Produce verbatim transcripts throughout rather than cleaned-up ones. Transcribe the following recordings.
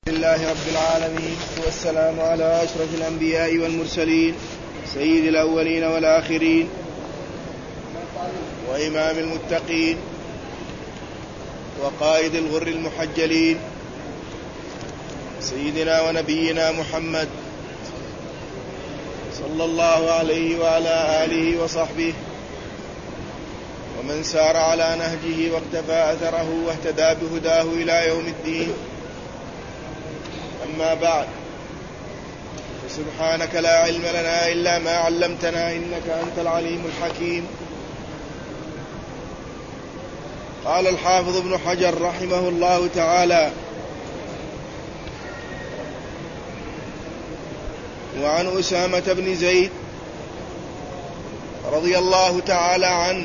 لله رب العالمين والسلام على أشرف الأنبياء والمرسلين سيد الأولين والآخرين وإمام المتقين وقائد الغر المحجلين سيدنا ونبينا محمد صلى الله عليه وعلى آله وصحبه ومن سار على نهجه واقتفى أثره واهتدى بهداه إلى يوم الدين. أما بعد، سبحانك لا علم لنا إلا ما علمتنا إنك أنت العليم الحكيم. قال الحافظ ابن حجر رحمه الله تعالى: وعن أسامة بن زيد رضي الله تعالى عنه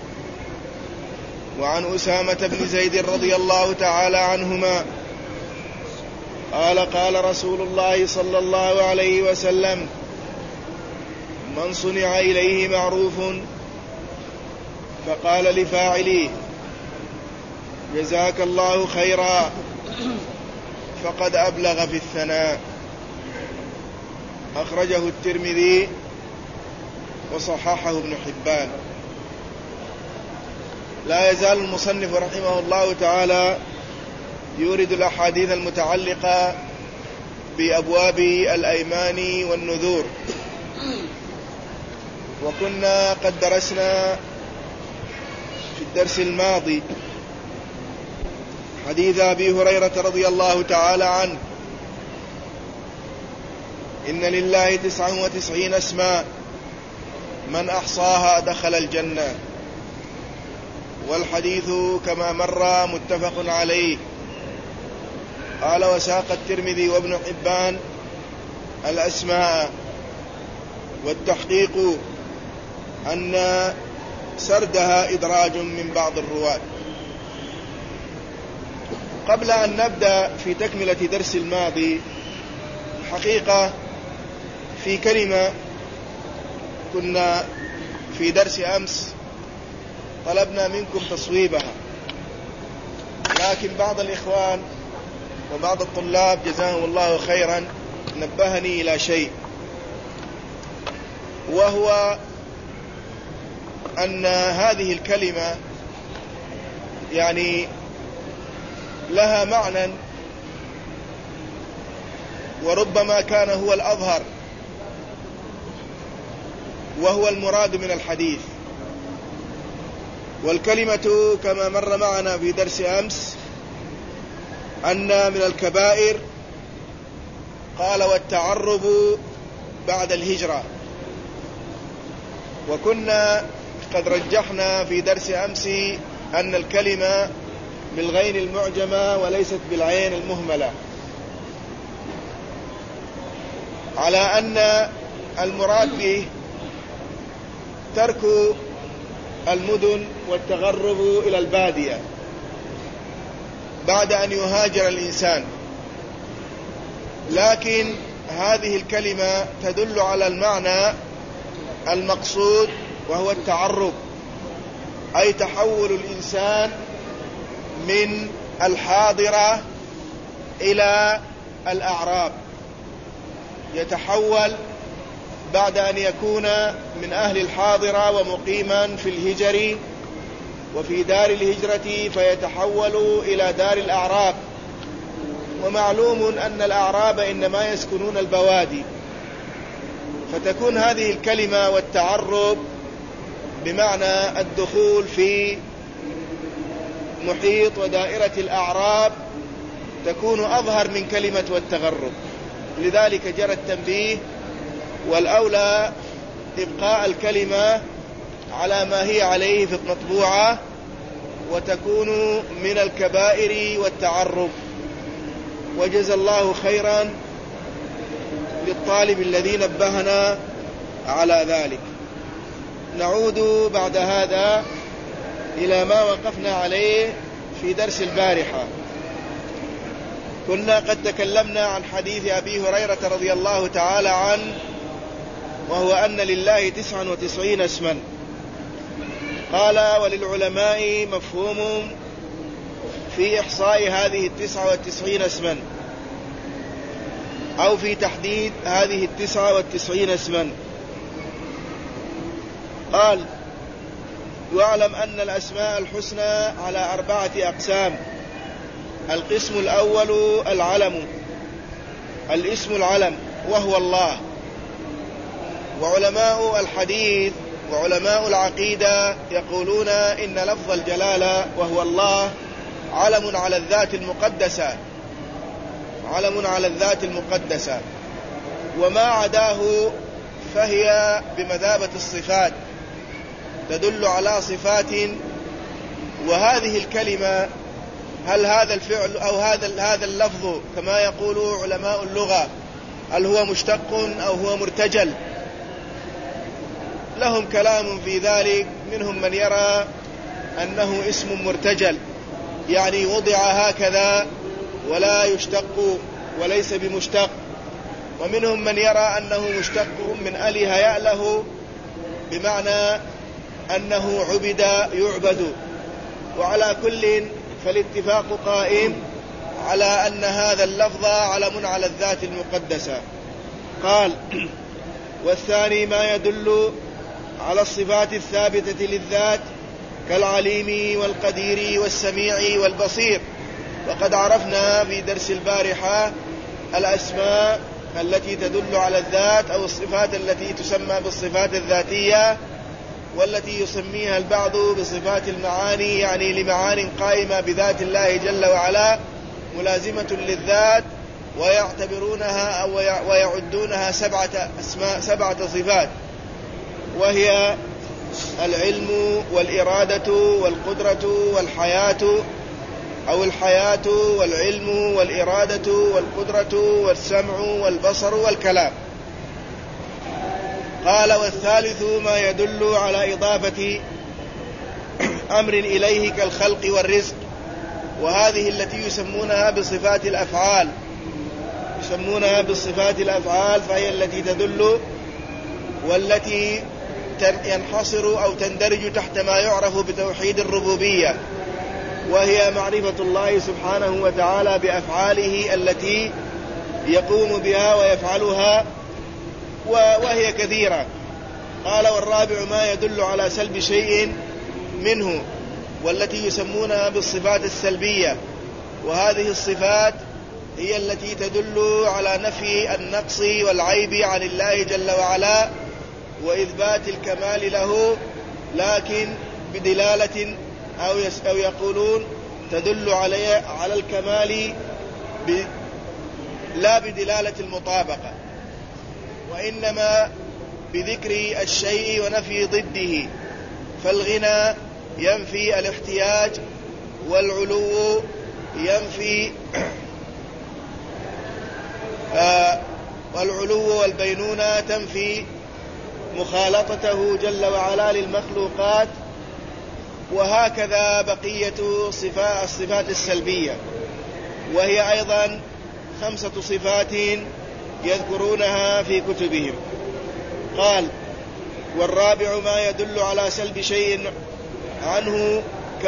وعن أسامة بن زيد رضي الله تعالى عنهما قال: قال رسول الله صلى الله عليه وسلم: من صنع إليه معروف فقال لفاعليه: جزاك الله خيرا، فقد أبلغ في الثناء. أخرجه الترمذي وصححه ابن حبان. لا يزال المصنف رحمه الله تعالى يورد الأحاديث المتعلقة بأبواب الأيمان والنذور، وكنا قد درسنا في الدرس الماضي حديث أبي هريرة رضي الله تعالى عنه: إن لله تسعة وتسعين اسما من أحصاها دخل الجنة. والحديث كما مر متفق عليه. قال: وساق الترمذي وابن حبان الأسماء، والتحقيق أن سردها إدراج من بعض الرواة. قبل أن نبدأ في تكملة درس الماضي، حقيقة في كلمة كنا في درس أمس طلبنا منكم تصويبها، لكن بعض الإخوان وبعض الطلاب جزاهم الله خيرا نبهني إلى شيء، وهو أن هذه الكلمة يعني لها معنى، وربما كان هو الأظهر وهو المراد من الحديث. والكلمة كما مر معنا في درس أمس أن من الكبائر قال: والتعرب بعد الهجرة. وكنا قد رجحنا في درس أمس أن الكلمة بالغين المعجمة وليست بالعين المهملة، على أن المراد به ترك المدن والتغرب إلى البادية بعد أن يهاجر الإنسان. لكن هذه الكلمة تدل على المعنى المقصود، وهو التعرب، أي تحول الإنسان من الحاضرة إلى الأعراب، يتحول بعد أن يكون من أهل الحاضرة ومقيما في الهجر وفي دار الهجرة، فيتحول إلى دار الأعراب. ومعلوم أن الأعراب إنما يسكنون البوادي، فتكون هذه الكلمة والتعرب بمعنى الدخول في محيط ودائرة الأعراب، تكون أظهر من كلمة والتغرب. لذلك جرى التنبيه، والأولى إبقاء الكلمة على ما هي عليه في المطبوعة، وتكون من الكبائر والتعرب. وجزى الله خيرا للطالب الذي نبهنا على ذلك. نعود بعد هذا إلى ما وقفنا عليه في درس البارحة. كنا قد تكلمنا عن حديث أبي هريرة رضي الله تعالى عنه، وهو أن لله تسعة وتسعين اسما. قال: وللعلماء مفهوم في إحصاء هذه التسعة والتسعين اسما، أو في تحديد هذه التسعة والتسعين اسما. قال: واعلم أن الأسماء الحسنى على أربعة أقسام. القسم الأول العلم، الاسم العلم وهو الله. وعلماء الحديث وعلماء العقيدة يقولون إن لفظ الجلالة وهو الله علم على الذات المقدسة، علم على الذات المقدسة، وما عداه فهي بمثابة الصفات، تدل على صفات. وهذه الكلمة، هل هذا الفعل أو هذا هذا اللفظ كما يقول علماء اللغة هل هو مشتق أو هو مرتجل؟ لهم كلام في ذلك. منهم من يرى أنه اسم مرتجل، يعني وضع هكذا ولا يشتق وليس بمشتق. ومنهم من يرى أنه مشتق من أله يأله، بمعنى أنه عبد يعبد. وعلى كل فالاتفاق قائم على أن هذا اللفظ علم على الذات المقدسة. قال: والثاني ما يدل على الصفات الثابتة للذات كالعليم والقدير والسميع والبصير. وقد عرفنا في درس البارحة الأسماء التي تدل على الذات أو الصفات التي تسمى بالصفات الذاتية، والتي يسميها البعض بصفات المعاني، يعني لمعان قائمة بذات الله جل وعلا ملازمة للذات، ويعتبرونها أو ويعدونها سبعة أسماء سبعة صفات، وهي العلم والإرادة والقدرة والحياة أو الحياة والعلم والإرادة والقدرة والسمع والبصر والكلام. قال: والثالث ما يدل على إضافة أمر إليه كالخلق والرزق، وهذه التي يسمونها بصفات الأفعال، يسمونها بصفات الأفعال، فهي التي تدل والتي ينحصر أو تندرج تحت ما يعرف بتوحيد الربوبية، وهي معرفة الله سبحانه وتعالى بأفعاله التي يقوم بها ويفعلها، وهي كثيرة. قال: والرابع ما يدل على سلب شيء منه، والتي يسمونها بالصفات السلبية، وهذه الصفات هي التي تدل على نفي النقص والعيب عن الله جل وعلا وإثبات الكمال له، لكن بدلالة أو, أو يقولون تدل على على الكمال لا بدلالة المطابقة، وإنما بذكر الشيء ونفي ضده. فالغنى ينفي الاحتياج، والعلو ينفي آه والعلو والبينونة تنفي مخالطته جل وعلا للمخلوقات. وهكذا بقية صفات الصفات السلبية، وهي أيضا خمسة صفات يذكرونها في كتبهم. قال: والرابع ما يدل على سلب شيء عنه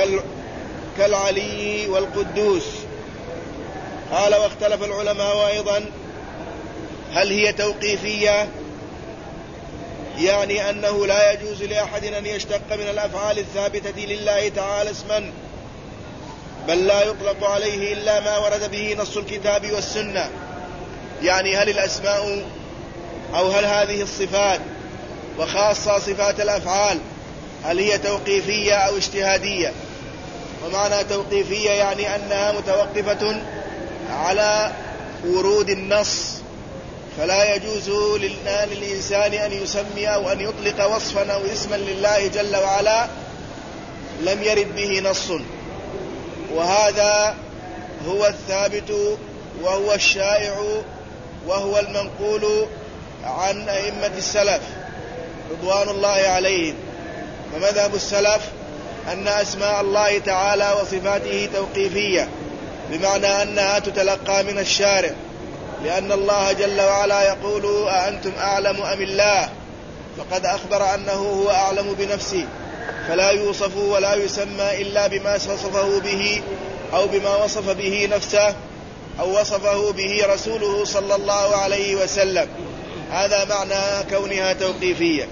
كالعلي والقدوس. قال: واختلف العلماء أيضا هل هي توقيفية، يعني أنه لا يجوز لأحد أن يشتق من الأفعال الثابتة لله تعالى اسما، بل لا يطلق عليه إلا ما ورد به نص الكتاب والسنة. يعني هل الأسماء أو هل هذه الصفات وخاصة صفات الأفعال هل هي توقيفية أو اجتهادية؟ ومعنى توقيفية يعني أنها متوقفة على ورود النص، فلا يجوز للإنسان أن يسمي أو أن يطلق وصفا أو اسما لله جل وعلا لم يرد به نص. وهذا هو الثابت وهو الشائع وهو المنقول عن أئمة السلف رضوان الله عليهم. فمذهب السلف أن أسماء الله تعالى وصفاته توقيفية، بمعنى أنها تتلقى من الشارع، لأن الله جل وعلا يقول: أأنتم أعلم أم الله؟ فقد أخبر أنه هو أعلم بنفسه، فلا يوصف ولا يسمى إلا بما وصفه به أو بما وصف به نفسه. أو وصفه به رسوله صلى الله عليه وسلم. هذا معنى كونها توقيفية.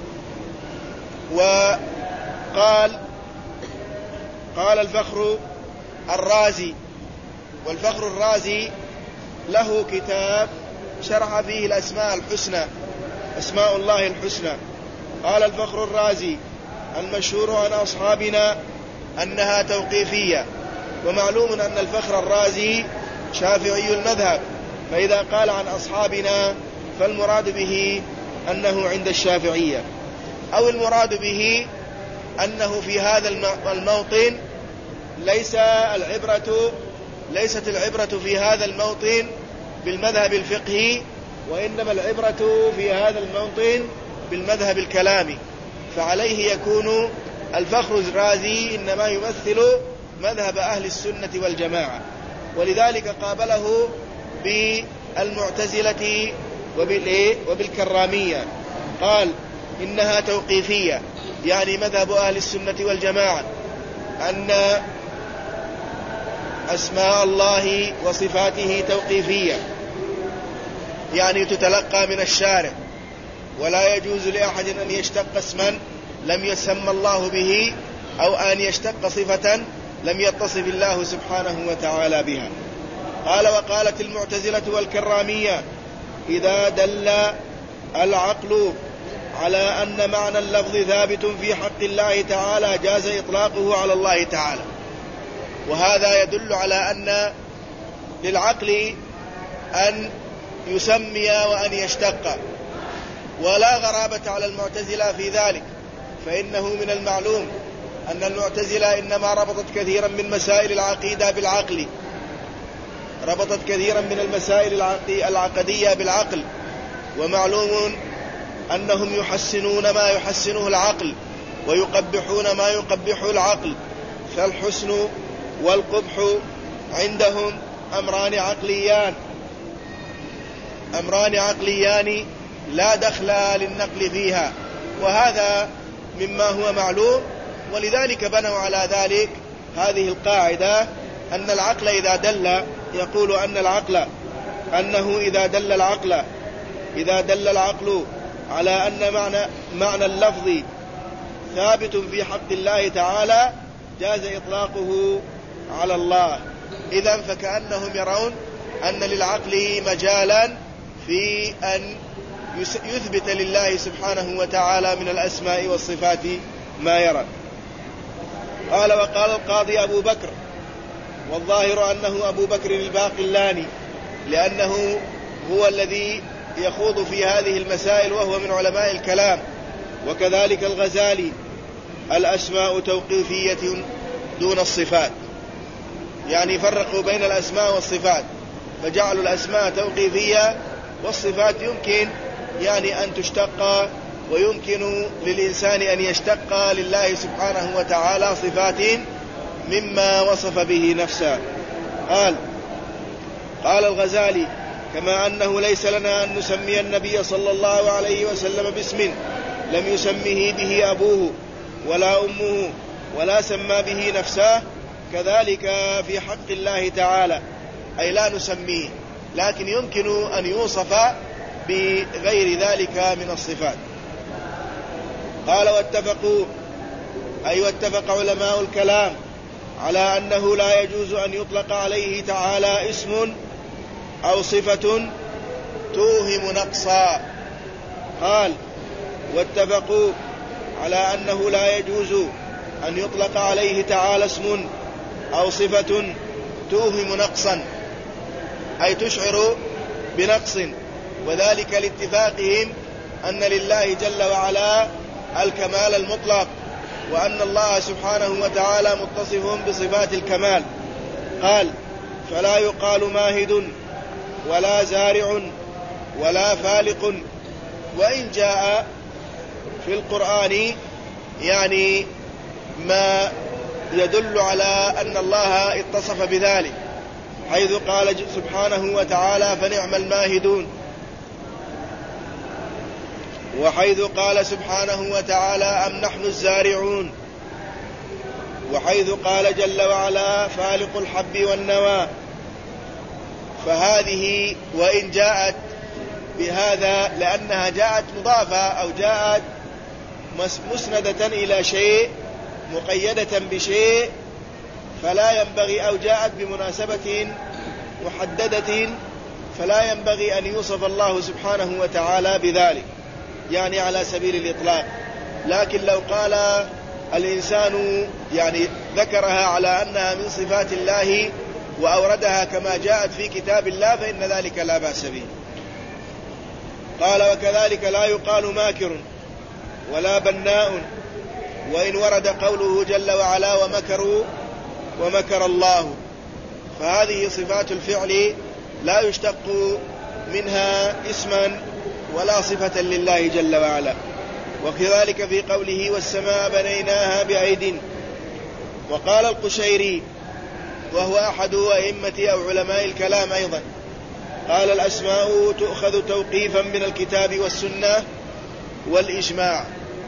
وقال قال الفخر الرازي، والفخر الرازي له كتاب شرح فيه الأسماء الحسنى، أسماء الله الحسنى. قال الفخر الرازي: المشهور عن أصحابنا أنها توقيفية. ومعلوم أن الفخر الرازي شافعي المذهب، فإذا قال عن أصحابنا فالمراد به أنه عند الشافعية، أو المراد به أنه في هذا الموطن ليس العبرة ليست العبرة في هذا الموطن بالمذهب الفقهي، وإنما العبرة في هذا الموطن بالمذهب الكلامي، فعليه يكون الفخر الرازي إنما يمثل مذهب أهل السنة والجماعة. ولذلك قابله بالمعتزلة وبالكرامية، قال إنها توقيفية، يعني مذهب أهل السنة والجماعة أن أسماء الله وصفاته توقيفية، يعني تتلقى من الشارع، ولا يجوز لأحد أن يشتق اسما لم يسمى الله به، أو أن يشتق صفة لم يتصف الله سبحانه وتعالى بها. قال: وقالت المعتزلة والكرامية: إذا دل العقل على أن معنى اللفظ ثابت في حق الله تعالى جاز إطلاقه على الله تعالى. وهذا يدل على أن للعقل أن يسمي وأن يشتق، ولا غرابة على المعتزلة في ذلك، فإنه من المعلوم أن المعتزلة إنما ربطت كثيرا من مسائل العقيدة بالعقل، ربطت كثيرا من المسائل العقدية بالعقل، ومعلوم أنهم يحسنون ما يحسنه العقل ويقبحون ما يقبحه العقل، فالحسن والقبح عندهم أمران عقليان أمران عقليان لا دخل للنقل فيها، وهذا مما هو معلوم. ولذلك بنوا على ذلك هذه القاعدة، أن العقل إذا دل، يقول أن العقل أنه إذا دل العقل إذا دل العقل على أن معنى معنى اللفظ ثابت في حق الله تعالى جاز إطلاقه على الله. إذن فكأنهم يرون أن للعقل مجالا في أن يثبت لله سبحانه وتعالى من الأسماء والصفات ما يرى. قال: وقال القاضي أبو بكر، والظاهر أنه أبو بكر الباقلاني، لأنه هو الذي يخوض في هذه المسائل وهو من علماء الكلام، وكذلك الغزالي: الأسماء توقيفية دون الصفات، يعني فرقوا بين الأسماء والصفات، فجعلوا الأسماء توقيفية، والصفات يمكن يعني أن تشتق، ويمكن للإنسان أن يشتق لله سبحانه وتعالى صفات مما وصف به نفسه. قال قال الغزالي: كما أنه ليس لنا أن نسمي النبي صلى الله عليه وسلم باسم لم يسمه به أبوه ولا أمه ولا سمى به نفسه، كذلك في حق الله تعالى، أي لا نسميه، لكن يمكن أن يوصف بغير ذلك من الصفات. قال: واتفقوا أي واتفق علماء الكلام على أنه لا يجوز أن يطلق عليه تعالى اسم أو صفة توهم نقصا. قال: واتفقوا على أنه لا يجوز أن يطلق عليه تعالى اسم أو صفة توهم نقصا، أي تشعر بنقص، وذلك لاتفاقهم أن لله جل وعلا الكمال المطلق، وأن الله سبحانه وتعالى متصف بصفات الكمال. قال: فلا يقال ماهد ولا زارع ولا فالق، وإن جاء في القرآن يعني ما يدل على أن الله اتصف بذلك، حيث قال سبحانه وتعالى: فنعم الماهدون، وحيث قال سبحانه وتعالى: أم نحن الزارعون، وحيث قال جل وعلا: فالق الحب والنوى. فهذه وإن جاءت بهذا لأنها جاءت مضافة أو جاءت مسندة إلى شيء مقيدة بشيء فلا ينبغي، أو جاءت بمناسبة محددة فلا ينبغي أن يوصف الله سبحانه وتعالى بذلك، يعني على سبيل الإطلاق. لكن لو قال الإنسان يعني ذكرها على أنها من صفات الله وأوردها كما جاءت في كتاب الله فإن ذلك لا بأس به. قال: وكذلك لا يقال ماكر ولا بناء، وإن ورد قوله جل وعلا ومكروا ومكر الله، فهذه صفات الفعل لا يشتق منها اسما ولا صفة لله جل وعلا. وكذلك في قوله والسماء بنيناها بأيد. وقال القشيري وهو أحد أئمة أو علماء الكلام أيضا، قال: الأسماء تؤخذ توقيفا من الكتاب والسنة والإجماع،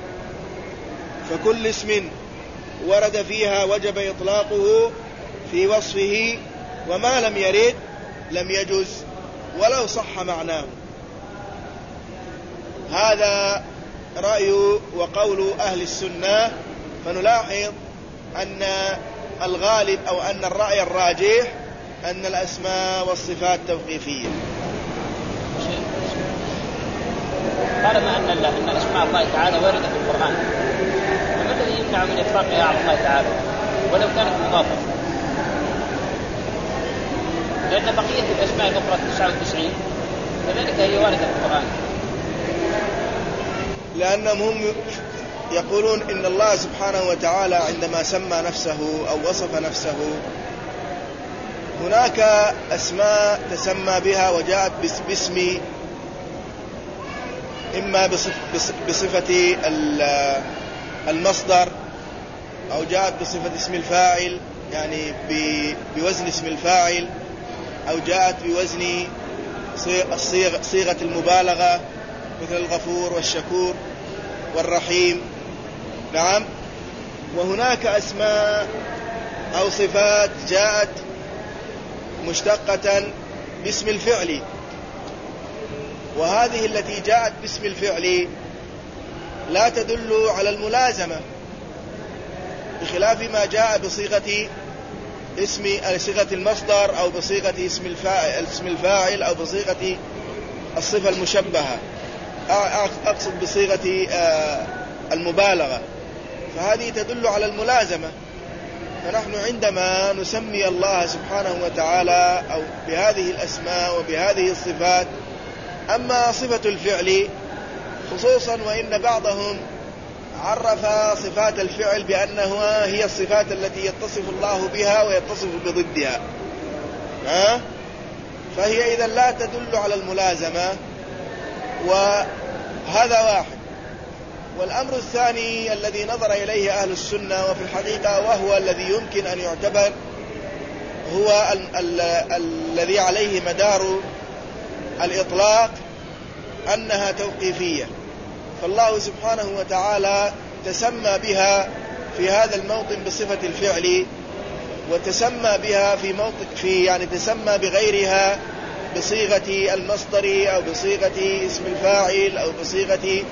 فكل اسم ورد فيها وجب إطلاقه في وصفه، وما لم يرد لم يجز ولو صح معناه. هذا رأي وقول أهل السنة. فنلاحظ أن الغالب أو أن الرأي الراجح أن الأسماء والصفات توقيفية. طالما أن أن الأسماء الله تعالى وردت في القرآن، فما الذي يمنع من إطلاقها على الله تعالى ولو كانت مضافة؟ لأن بقية الأسماء الأخرى تسعة وتسعين كذلك هي واردة في القرآن. لأنهم هم يقولون إن الله سبحانه وتعالى عندما سمى نفسه أو وصف نفسه هناك أسماء تسمى بها وجاءت باسم، إما بصفة المصدر أو جاءت بصفة اسم الفاعل، يعني بوزن اسم الفاعل، أو جاءت بوزن صيغة المبالغة مثل الغفور والشكور والرحيم. نعم. وهناك أسماء أو صفات جاءت مشتقة باسم الفعل، وهذه التي جاءت باسم الفعل لا تدل على الملازمة، بخلاف ما جاء بصيغة اسم صيغة المصدر أو بصيغة اسم الفاعل اسم الفاعل أو بصيغة الصفة المشبهة، أقصد بصيغة المبالغة، فهذه تدل على الملازمة. فنحن عندما نسمي الله سبحانه وتعالى أو بهذه الأسماء وبهذه الصفات، أما صفة الفعل خصوصا وإن بعضهم عرف صفات الفعل بأنها هي الصفات التي يتصف الله بها ويتصف بضدها، ها؟ فهي إذن لا تدل على الملازمة، وهذا واحد. والأمر الثاني الذي نظر إليه أهل السنة وفي الحقيقة وهو الذي يمكن أن يعتبر هو ال- ال- ال- الذي عليه مدار الإطلاق، أنها توقيفية. فالله سبحانه وتعالى تسمى بها في هذا الموطن بصفة الفعل، وتسمى بها في موطن في يعني تسمى بغيرها بصيغة المصدر أو بصيغة اسم الفاعل أو بصيغة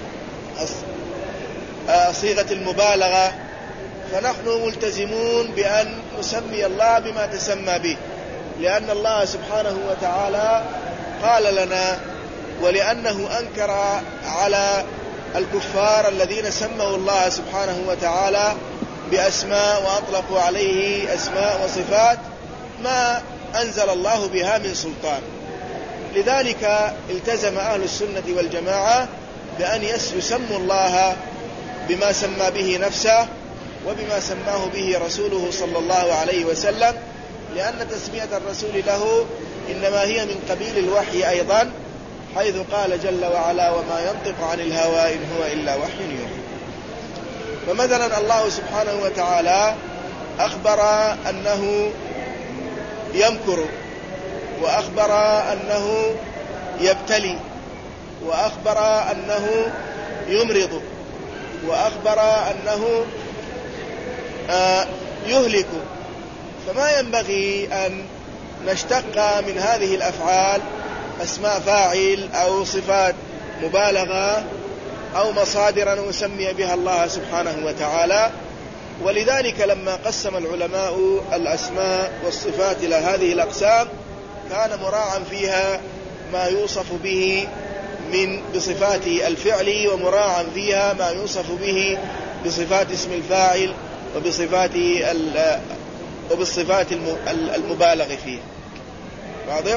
صيغة المبالغة. فنحن ملتزمون بأن نسمي الله بما تسمى به، لأن الله سبحانه وتعالى قال لنا، ولأنه أنكر على الكفار الذين سموا الله سبحانه وتعالى بأسماء وأطلقوا عليه أسماء وصفات ما أنزل الله بها من سلطان. لذلك التزم أهل السنة والجماعة بأن يسموا الله بما سمى به نفسه وبما سماه به رسوله صلى الله عليه وسلم، لأن تسمية الرسول له إنما هي من قبيل الوحي أيضا، حيث قال جل وعلا وما ينطق عن الهوى إن هو إلا وحي يوحى. فمثلا الله سبحانه وتعالى أخبر أنه يمكر، وأخبر أنه يبتلي، وأخبر أنه يمرض، وأخبر أنه آه يهلك. فما ينبغي أن نشتق من هذه الأفعال أسماء فاعل أو صفات مبالغة أو مصادر نسمي بها الله سبحانه وتعالى. ولذلك لما قسم العلماء الأسماء والصفات إلى هذه الأقسام كان مراعا فيها ما يوصف به من بصفات الفعل، ومراعا فيها ما يوصف به بصفات اسم الفاعل وبصفات وبالصفات المبالغ فيه. واضح؟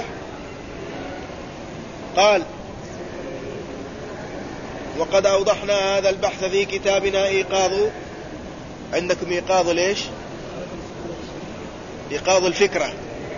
قال: وقد أوضحنا هذا البحث في كتابنا إيقاظ. عندكم إيقاظ ليش؟ إيقاظ الفكرة.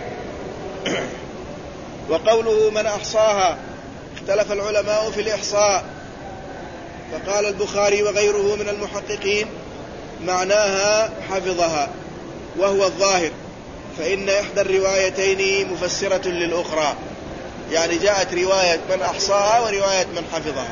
وقوله من أحصاها، اختلف العلماء في الإحصاء، فقال البخاري وغيره من المحققين معناها حفظها، وهو الظاهر، فإن إحدى الروايتين مفسرة للأخرى، يعني جاءت رواية من أحصاها ورواية من حفظها،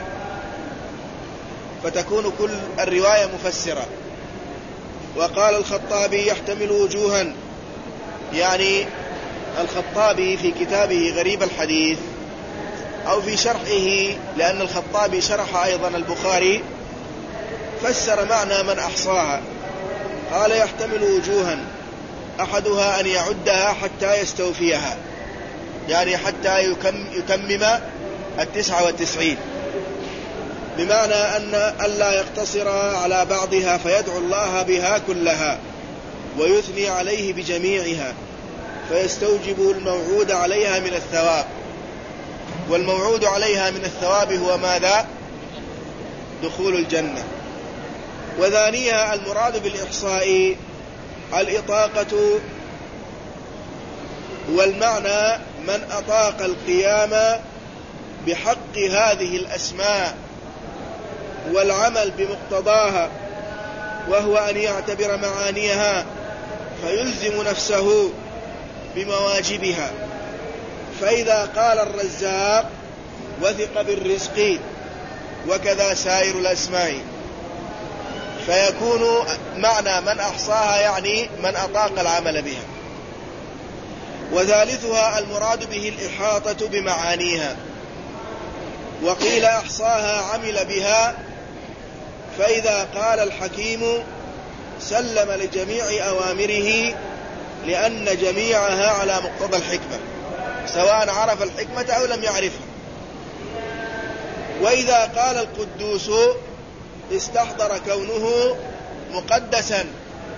فتكون كل الرواية مفسرة. وقال الخطابي يحتمل وجوها، يعني الخطابي في كتابه غريب الحديث أو في شرحه، لأن الخطابي شرح أيضا البخاري، فسر معنى من أحصاها، قال يحتمل وجوها، أحدها أن يعدها حتى يستوفيها، يعني حتى يتمم التسعة والتسعين، بمعنى أن ألا يقتصر على بعضها فيدعو الله بها كلها ويثني عليه بجميعها فيستوجب الموعود عليها من الثواب. والموعود عليها من الثواب هو ماذا؟ دخول الجنة. وثانيها المراد بالإحصاء الإطاقة، والمعنى من أطاق القيام بحق هذه الأسماء والعمل بمقتضاها، وهو أن يعتبر معانيها فيلزم نفسه بمواجبها. فإذا قال الرزاق وثق بالرزق، وكذا سائر الأسماء، فيكون معنى من أحصاها يعني من أطاق العمل بها. وثالثها المراد به الإحاطة بمعانيها، وقيل أحصاها عمل بها، فإذا قال الحكيم سلم لجميع أوامره، لأن جميعها على مقتضى الحكمة، سواء عرف الحكمة أو لم يعرفها. وإذا قال القدوس استحضر كونه مقدسا،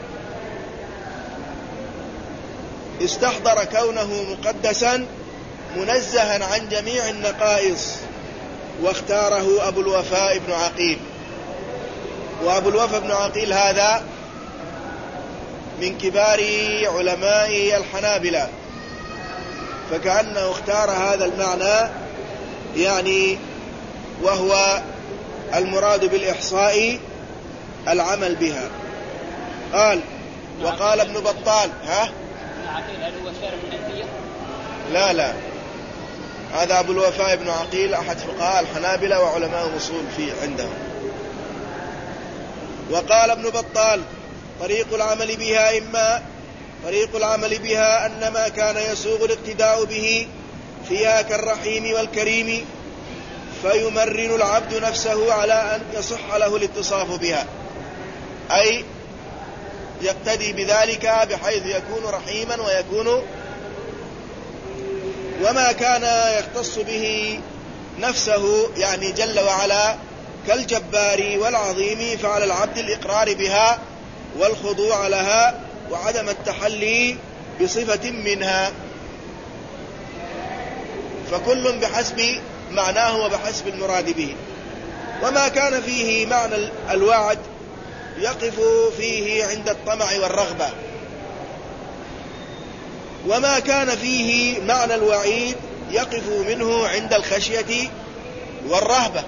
استحضر كونه مقدسا منزها عن جميع النقائص، واختاره أبو الوفاء بن عقيل. وأبو الوفاء بن عقيل هذا من كبار علماء الحنابلة، فكأنه اختار هذا المعنى، يعني وهو المراد بالإحصاء العمل بها. قال: وقال ابن بطال ها عقيل هل هو شارح الحنفية؟ لا لا، هذا أبو الوفاء بن عقيل أحد فقهاء الحنابلة وعلماء الأصول في عندهم. وقال ابن بطال: طريق العمل بها إما طريق العمل بها أن ما كان يسوغ الاقتداء به فيها كالرحيم والكريم، فيمرن العبد نفسه على أن يصح له الاتصاف بها، أي يقتدي بذلك بحيث يكون رحيما ويكون، وما كان يختص به نفسه يعني جل وعلا كالجبار والعظيم، فعلى العبد الإقرار بها والخضوع لها وعدم التحلي بصفة منها، فكل بحسب معناه وبحسب المراد به. وما كان فيه معنى الوعد يقف فيه عند الطمع والرغبة، وما كان فيه معنى الوعيد يقف منه عند الخشية والرهبة.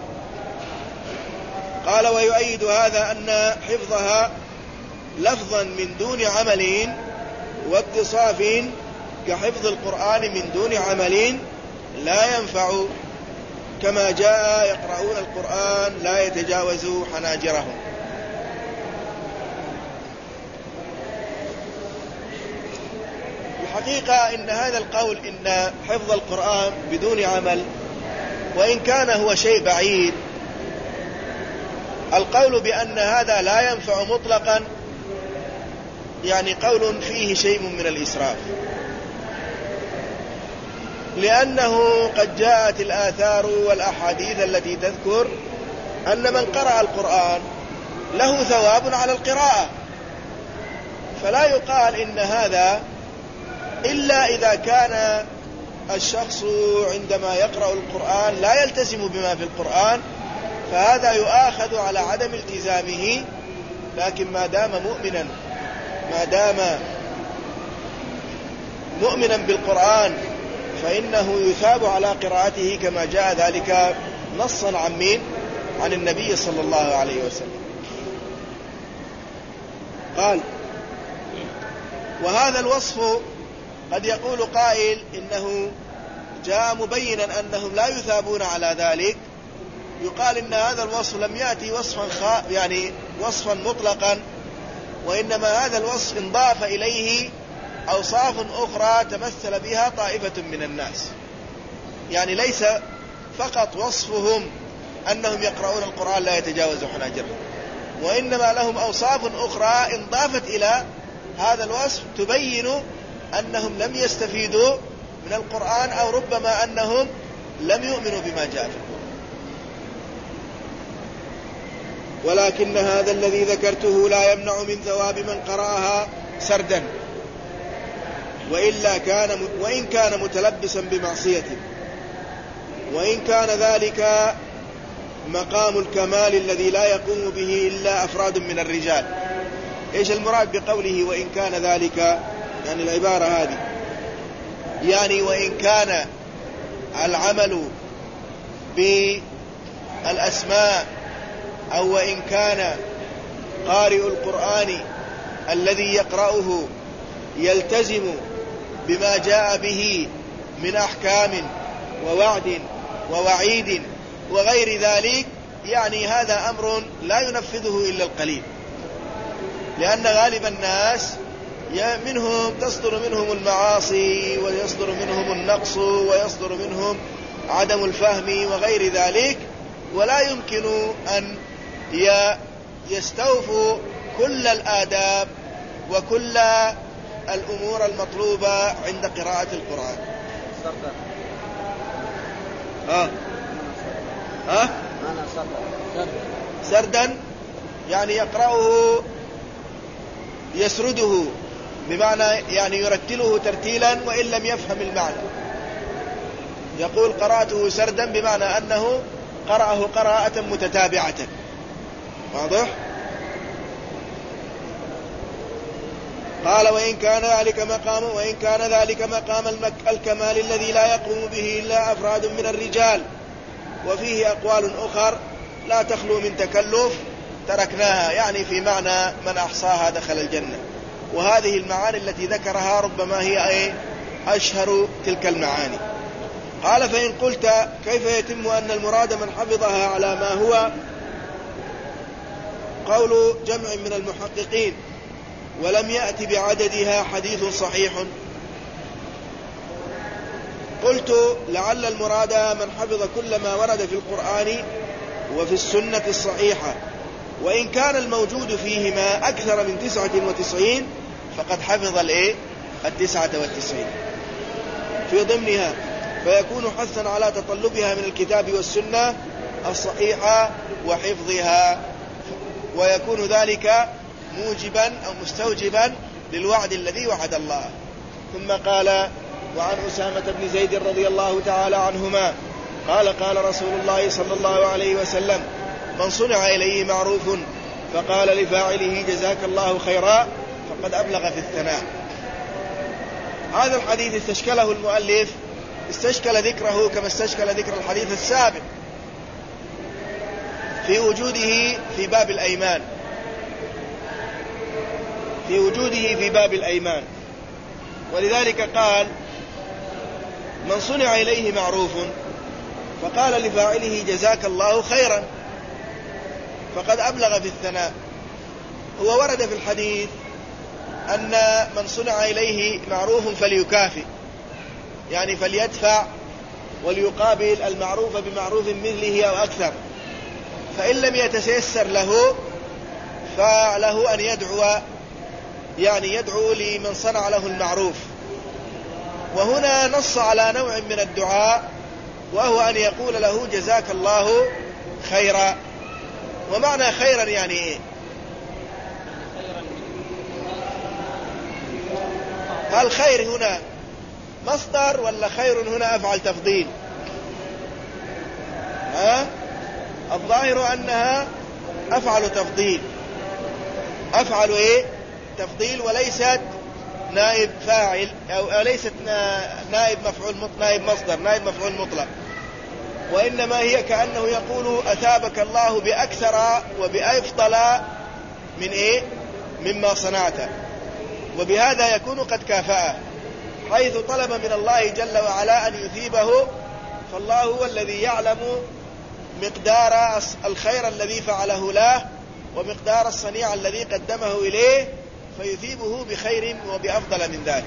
قال: ويؤيد هذا أن حفظها لفظا من دون عمل واتصاف كحفظ القرآن من دون عمل لا ينفع، كما جاء يقرؤون القرآن لا يتجاوز حناجرهم. الحقيقة إن هذا القول إن حفظ القرآن بدون عمل وإن كان هو شيء بعيد، القول بأن هذا لا ينفع مطلقا يعني قول فيه شيء من الإسراف، لأنه قد جاءت الآثار والأحاديث التي تذكر أن من قرأ القرآن له ثواب على القراءة، فلا يقال إن هذا إلا إذا كان الشخص عندما يقرأ القرآن لا يلتزم بما في القرآن، فهذا يؤاخذ على عدم التزامه. لكن ما دام مؤمنا ما دام مؤمنا بالقرآن فإنه يثاب على قراءته كما جاء ذلك نصا عن مين؟ عن النبي صلى الله عليه وسلم. قال: وهذا الوصف قد يقول قائل إنه جاء مبينا أنهم لا يثابون على ذلك. يقال إن هذا الوصف لم يأتي وصفا خا يعني وصفا مطلقا، وإنما هذا الوصف انضاف إليه أوصاف أخرى تمثل بها طائفة من الناس، يعني ليس فقط وصفهم أنهم يقرؤون القرآن لا يتجاوز حناجرهم، وإنما لهم أوصاف أخرى انضافت إلى هذا الوصف تبين أنهم لم يستفيدوا من القرآن، أو ربما أنهم لم يؤمنوا بما جاء في القرآن. ولكن هذا الذي ذكرته لا يمنع من ثواب من قرأها سردا، وإلا كان وإن كان متلبسا بمعصية، وإن كان ذلك مقام الكمال الذي لا يقوم به إلا أفراد من الرجال. إيش المراد بقوله وإن كان ذلك؟ يعني العبارة هذه يعني وإن كان العمل بالأسماء، أو وإن كان قارئ القرآن الذي يقرأه يلتزم بما جاء به من أحكام ووعد ووعيد وغير ذلك، يعني هذا أمر لا ينفذه إلا القليل، لأن غالب الناس منهم تصدر منهم المعاصي ويصدر منهم النقص ويصدر منهم عدم الفهم وغير ذلك، ولا يمكن أن يستوفوا كل الآداب وكل الأمور المطلوبة عند قراءة القرآن. ها ها سردا يعني يقرأه يسرده، بمعنى يعني يرتله ترتيلا وإن لم يفهم المعنى. يقول قرأته سردا بمعنى أنه قرأه قراءة متتابعة. واضح؟ قال وإن كان ذلك مقام وإن كان ذلك مقام الكمال الذي لا يقوم به إلا أفراد من الرجال، وفيه أقوال أخر لا تخلو من تكلف تركناها، يعني في معنى من أحصاها دخل الجنة. وهذه المعاني التي ذكرها ربما هي أشهر تلك المعاني. قال فإن قلت كيف يتم أن المراد من حفظها على ما هو قول جمع من المحققين ولم يأتي بعددها حديث صحيح؟ قلت لعل المراد من حفظ كل ما ورد في القرآن وفي السنة الصحيحة، وإن كان الموجود فيهما أكثر من تسعة وتسعين فقد حفظ الإيه؟ التسعة والتسعين في ضمنها، فيكون حثا على تطلبها من الكتاب والسنة الصحيحة وحفظها، ويكون ذلك موجبا أو مستوجبا للوعد الذي وعد الله. ثم قال وعن أسامة بن زيد رضي الله تعالى عنهما قال قال رسول الله صلى الله عليه وسلم من صنع إليه معروف فقال لفاعله جزاك الله خيرا فقد أبلغ في الثناء. هذا الحديث استشكله المؤلف، استشكل ذكره كما استشكل ذكر الحديث السابق في وجوده في باب الأيمان في وجوده في باب الأيمان ولذلك قال من صنع إليه معروف فقال لفاعله جزاك الله خيرا فقد أبلغ في الثناء. هو ورد في الحديث أن من صنع إليه معروف فليكافئ، يعني فليدفع وليقابل المعروف بمعروف مثله أو أكثر. فإن لم يتيسر له فله أن يدعو، يعني يدعو لمن صنع له المعروف. وهنا نص على نوع من الدعاء، وهو أن يقول له جزاك الله خيرا. ومعنى خيرا يعني إيه؟ هل خير هنا مصدر ولا خير هنا أفعل تفضيل؟ ها؟ الظاهر أنها أفعل تفضيل، أفعل إيه؟ تفضيل، وليست نائب فاعل أو ليست نائب مفعول مطلق، نائب مصدر، نائب مفعول مطلق، وإنما هي كأنه يقول أثابك الله بأكثر وبأفضل من إيه؟ مما صنعت. وبهذا يكون قد كافأه، حيث طلب من الله جل وعلا أن يثيبه، فالله هو الذي يعلم مقدار الخير الذي فعله له ومقدار الصنيع الذي قدمه إليه، فيثيبه بخير وبأفضل من ذلك.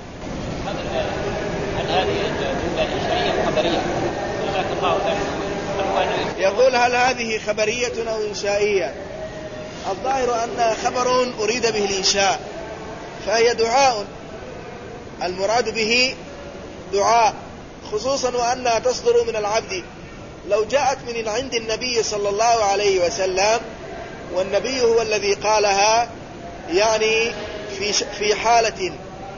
هل هذه الجملة إنشائية خبرية؟ يقول هل هذه خبرية أو إنشائية؟ الظاهر أنها خبر أريد به الإنشاء، فهي دعاء، المراد به دعاء، خصوصا وأنها تصدر من العبد. لو جاءت من عند النبي صلى الله عليه وسلم والنبي هو الذي قالها، يعني في في حالة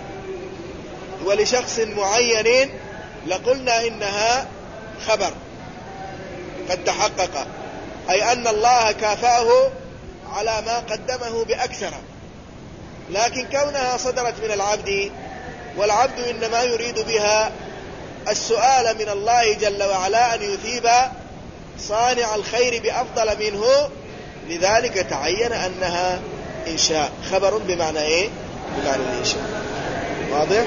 ولشخص معين، لقلنا إنها خبر قد تحقق، أي أن الله كافأه على ما قدمه بأكثر. لكن كونها صدرت من العبد، والعبد إنما يريد بها السؤال من الله جل وعلا أن يثيب صانع الخير بأفضل منه، لذلك تعين أنها إنشاء، خبر بمعنى إيه؟ بمعنى الإنشاء. واضح؟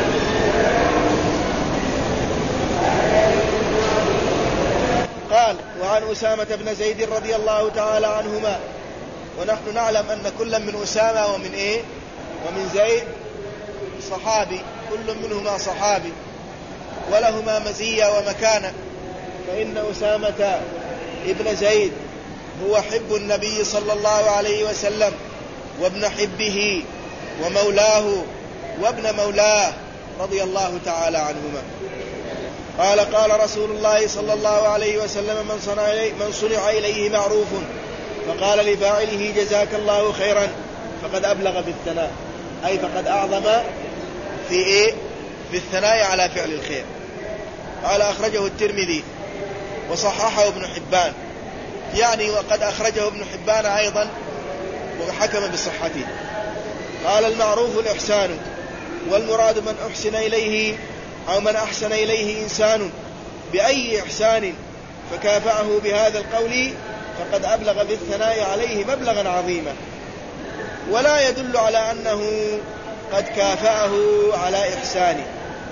قال وعن أسامة بن زيد رضي الله تعالى عنهما، ونحن نعلم أن كل من أسامة ومن إيه؟ ومن زيد صحابي، كل منهما صحابي ولهما مزية ومكانة. فإن أسامة ابن زيد هو حب النبي صلى الله عليه وسلم وابن حبه ومولاه وابن مولاه رضي الله تعالى عنهما. قال قال رسول الله صلى الله عليه وسلم من صنع إليه, من صنع إليه معروف فقال لفاعله جزاك الله خيرا فقد أبلغ في الثناء، أي فقد أعظم في إيه؟ في الثناء على فعل الخير. قال أخرجه الترمذي وصححه ابن حبان، يعني وقد أخرجه ابن حبان أيضا وحكم بصحته. قال المعروف الإحسان، والمراد من أحسن إليه أو من أحسن إليه إنسان بأي إحسان فكافأه بهذا القول فقد أبلغ بالثناء عليه مبلغا عظيما. ولا يدل على أنه قد كافأه على إحسانه،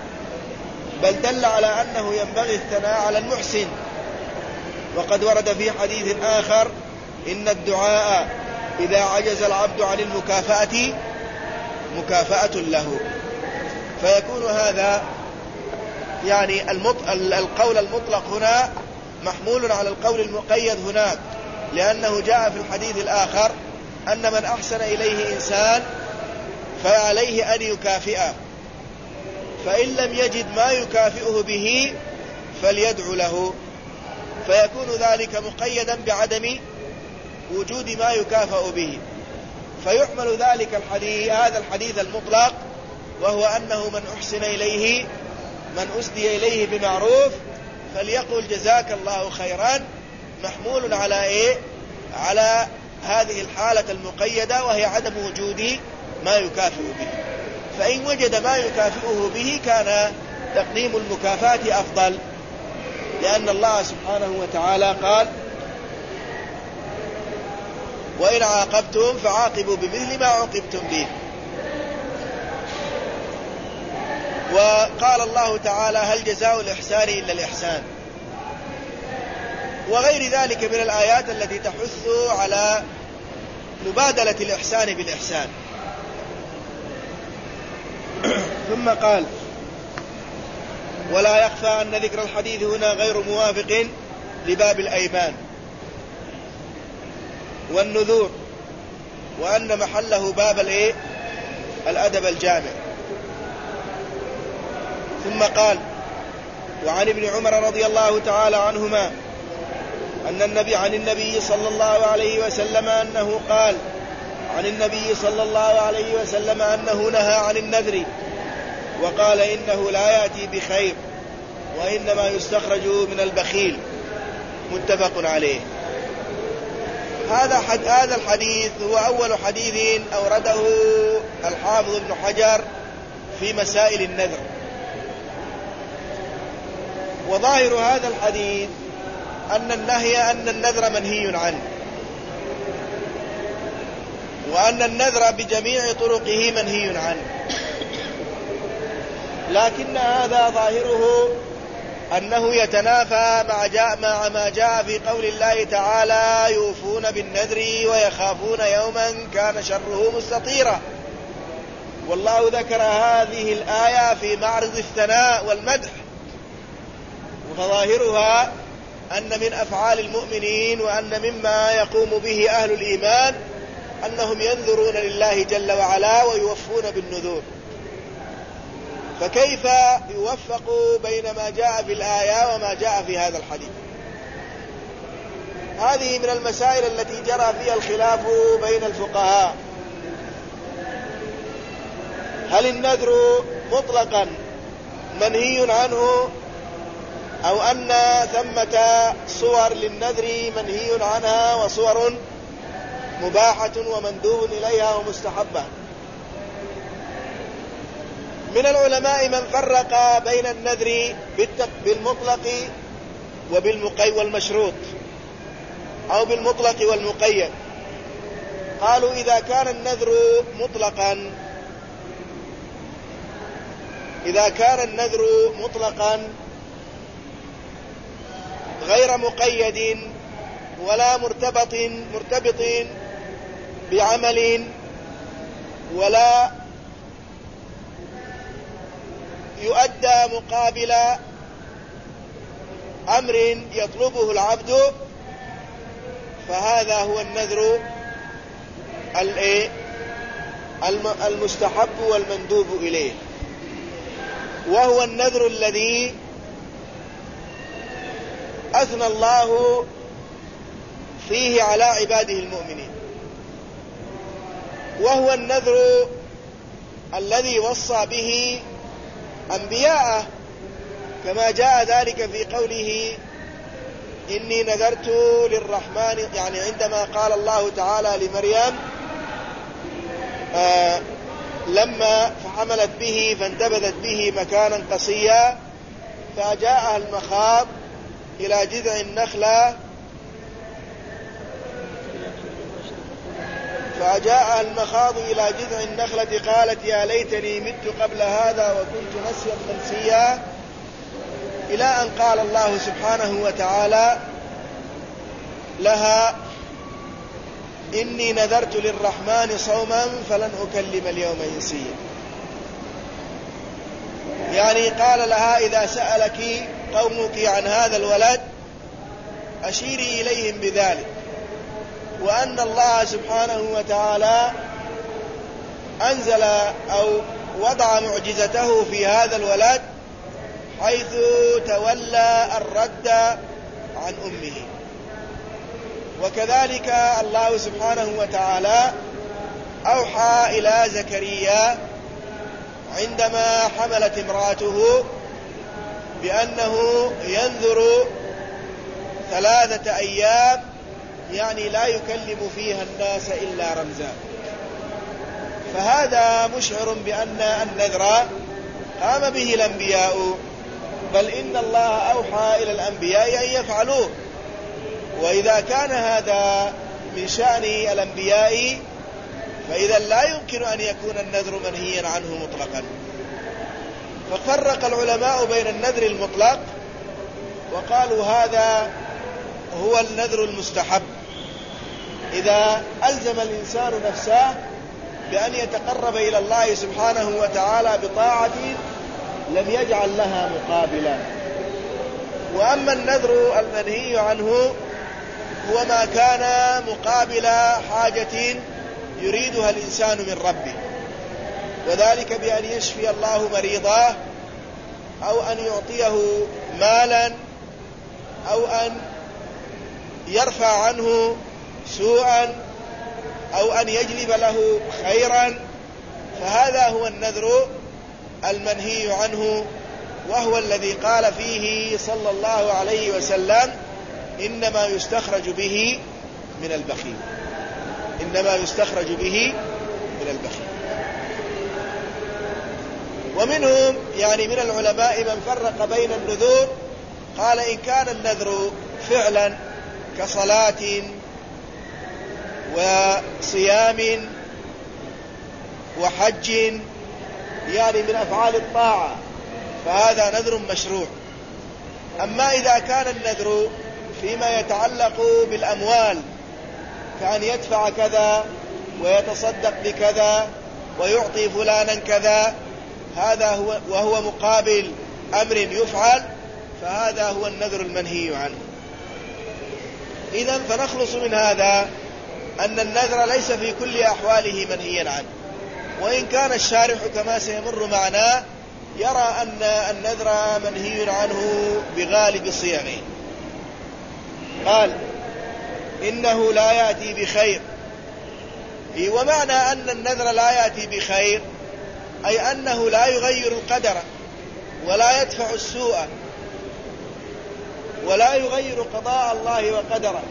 بل دل على أنه ينبغي الثناء على المحسن. وقد ورد في حديث آخر إن الدعاء إذا عجز العبد عن المكافأة مكافأة له. فيكون هذا يعني القول المطلق هنا محمول على القول المقيد هناك، لأنه جاء في الحديث الآخر أن من أحسن إليه إنسان فعليه أن يكافئه، فإن لم يجد ما يكافئه به فليدعو له، فيكون ذلك مقيدا بعدم وجود ما يكافئ به. فيحمل ذلك الحديث هذا الحديث المطلق، وهو أنه من أحسن إليه من أسدي إليه بمعروف فليقل جزاك الله خيرا، محمول على إيه؟ على هذه الحالة المقيدة، وهي عدم وجود ما يكافئ به. فإن وجد ما يكافئه به كان تقديم المكافأة أفضل، لأن الله سبحانه وتعالى قال وإن عاقبتم فعاقبوا بمثل ما عوقبتم به. وقال الله تعالى هل جزاء الإحسان إلا الإحسان، وغير ذلك من الآيات التي تحث على مبادلة الإحسان بالإحسان. ثم قال: ولا يخفى أن ذكر الحديث هنا غير موافق لباب الأيمان والنذور، وأن محله باب الإيه؟ الأدب الجامع. ثم قال: وعن ابن عمر رضي الله تعالى عنهما أن النبي عن النبي صلى الله عليه وسلم أنه قال عن النبي صلى الله عليه وسلم أنه نهى عن النذر وقال: إنه لا يأتي بخير وإنما يستخرج من البخيل. متفق عليه. هذا حد هذا الحديث هو أول حديث أورده الحافظ ابن حجر في مسائل النذر. وظاهر هذا الحديث أن النهي أن النذر منهي عنه، وأن النذر بجميع طرقه منهي عنه، لكن هذا ظاهره أنه يتنافى مع, جاء مع ما جاء في قول الله تعالى: يوفون بالنذر ويخافون يوما كان شره مستطيرا. والله ذكر هذه الآية في معرض الثناء والمدح، وظاهرها أن من أفعال المؤمنين وأن مما يقوم به أهل الإيمان أنهم ينذرون لله جل وعلا ويوفون بالنذور. فكيف يوفق بين ما جاء في الآية وما جاء في هذا الحديث؟ هذه من المسائل التي جرى فيها الخلاف بين الفقهاء. هل النذر مطلقا منهي عنه، أو أن ثمة صور للنذر منهي عنها وصور مباحة ومندوب إليها ومستحبة؟ من العلماء من فرق بين النذر بالمطلق وبالمقيد والمشروط، أو بالمطلق والمقيد. قالوا: إذا كان النذر مطلقا إذا كان النذر مطلقا غير مقيد ولا مرتبط مرتبط بعمل ولا يؤدى مقابل أمر يطلبه العبد، فهذا هو النذر المستحب والمندوب إليه، وهو النذر الذي أثنى الله فيه على عباده المؤمنين، وهو النذر الذي وصى به أنبياءه، كما جاء ذلك في قوله: إني نذرت للرحمن، يعني عندما قال الله تعالى لمريم آه لما فحملت به فانتبذت به مكانا قصيا فجاءها المخاض إلى جذع النخلة فجاءها المخاض إلى جذع النخلة قالت: يا ليتني مت قبل هذا وكنت نسيا منسيا، إلى أن قال الله سبحانه وتعالى لها: إني نذرت للرحمن صوما فلن أكلم اليوم إنسيا. يعني قال لها: إذا سألك قومك عن هذا الولد أشيري إليهم بذلك، وأن الله سبحانه وتعالى أنزل أو وضع معجزته في هذا الولد حيث تولى الرد عن أمه. وكذلك الله سبحانه وتعالى أوحى إلى زكريا عندما حملت امرأته بأنه ينذر ثلاثة أيام، يعني لا يكلم فيها الناس إلا رمزا. فهذا مشعر بأن النذر قام به الأنبياء، بل إن الله أوحى إلى الأنبياء أن يفعلوه. وإذا كان هذا من شأن الأنبياء فإذا لا يمكن أن يكون النذر منهيا عنه مطلقا. ففرق العلماء بين النذر المطلق وقالوا هذا هو النذر المستحب، إذا ألزم الإنسان نفسه بأن يتقرب إلى الله سبحانه وتعالى بطاعة لم يجعل لها مقابلا. وأما النذر المنهي عنه هو ما كان مقابل حاجة يريدها الإنسان من ربه، وذلك بأن يشفي الله مريضاه، أو أن يعطيه مالا، أو أن يرفع عنه سوءا، أو أن يجلب له خيرا، فهذا هو النذر المنهي عنه، وهو الذي قال فيه صلى الله عليه وسلم: إنما يستخرج به من البخيل، إنما يستخرج به من البخيل. ومنهم يعني من العلماء من فرق بين النذور، قال إن كان النذر فعلا كصلاة وصيام وحج، يعني من أفعال الطاعة، فهذا نذر مشروع. أما إذا كان النذر فيما يتعلق بالأموال، كأن يدفع كذا ويتصدق بكذا ويعطي فلانا كذا، هذا هو وهو مقابل أمر يفعل، فهذا هو النذر المنهي عنه. إذن فنخلص من هذا أن النذر ليس في كل أحواله منهيا عنه، وإن كان الشارح كما سيمر معنا يرى أن النذر منهي عنه بغالب صيغه. قال: إنه لا يأتي بخير. ومعنى أن النذر لا يأتي بخير أي أنه لا يغير القدر، ولا يدفع السوء، ولا يغير قضاء الله وقدره،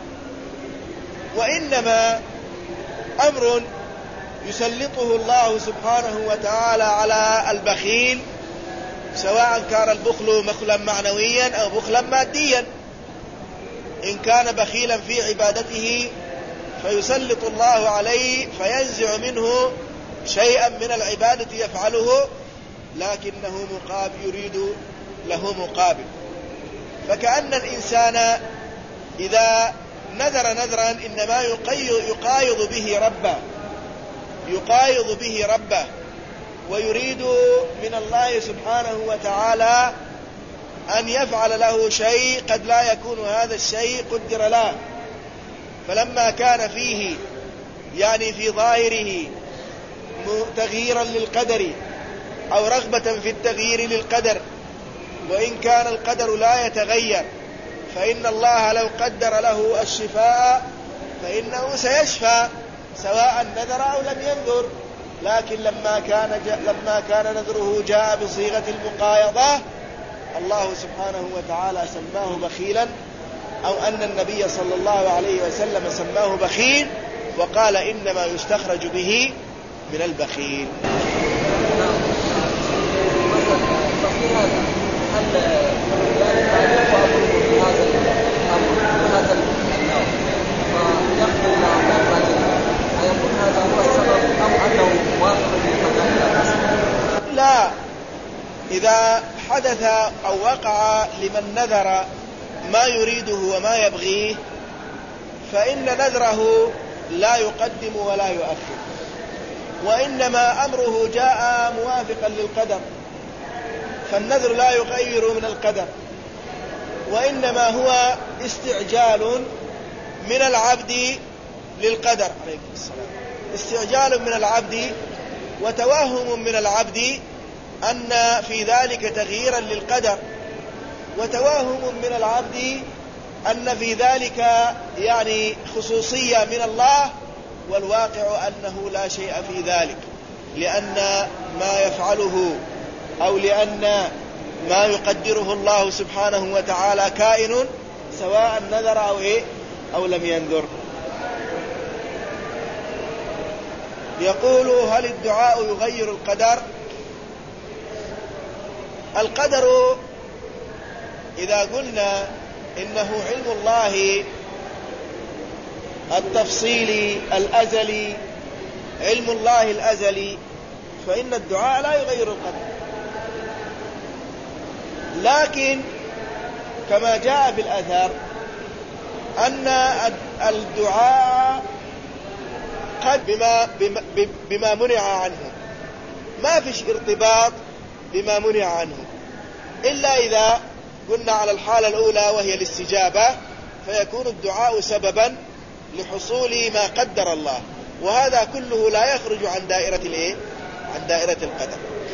وإنما أمر يسلطه الله سبحانه وتعالى على البخيل، سواء كان البخل بخلا معنويا أو بخلا ماديا. إن كان بخيلا في عبادته فيسلط الله عليه فينزع منه شيئا من العبادة يفعله، لكنه مقابل يريد له مقابل. فكأن الإنسان إذا نذر نذرا إنما يقايض به ربه يقايض به ربه ويريد من الله سبحانه وتعالى أن يفعل له شيء قد لا يكون هذا الشيء قدر له. فلما كان فيه يعني في ظاهره تغييرا للقدر أو رغبة في التغيير للقدر، وإن كان القدر لا يتغير، فإن الله لو قدر له الشفاء فإنه سيشفى سواء نذر أو لم ينذر. لكن لما كان لما كان نذره جاء بصيغة المقايضة، الله سبحانه وتعالى سماه بخيلا، أو أن النبي صلى الله عليه وسلم سماه بخيل، وقال إنما يستخرج به من البخيل. لا، إذا حدث أو وقع لمن نذر ما يريده وما يبغيه فإن نذره لا يقدم ولا يؤخر، وإنما أمره جاء موافقا للقدر، فالنذر لا يغير من القدر، وإنما هو استعجال من العبد للقدر. عليكم السلام. استعجال من العبد وتوهم من العبد أن في ذلك تغييرا للقدر، وتوهم من العبد أن في ذلك يعني خصوصية من الله، والواقع أنه لا شيء في ذلك، لأن ما يفعله أو لأن ما يقدره الله سبحانه وتعالى كائن، سواء نذر أو إيه أو لم ينذر. يقول: هل الدعاء يغير القدر؟ القدر إذا قلنا إنه علم الله التفصيلي الأزلي، علم الله الأزلي، فإن الدعاء لا يغير القدر. لكن كما جاء في الأثر أن الدعاء قد بما, بما, بما منع عنه، ما فيش ارتباط بما منع عنه إلا إذا قلنا على الحالة الأولى وهي الاستجابة، فيكون الدعاء سببا لحصول ما قدر الله، وهذا كله لا يخرج عن دائرة الايه؟ عن دائرة القدر.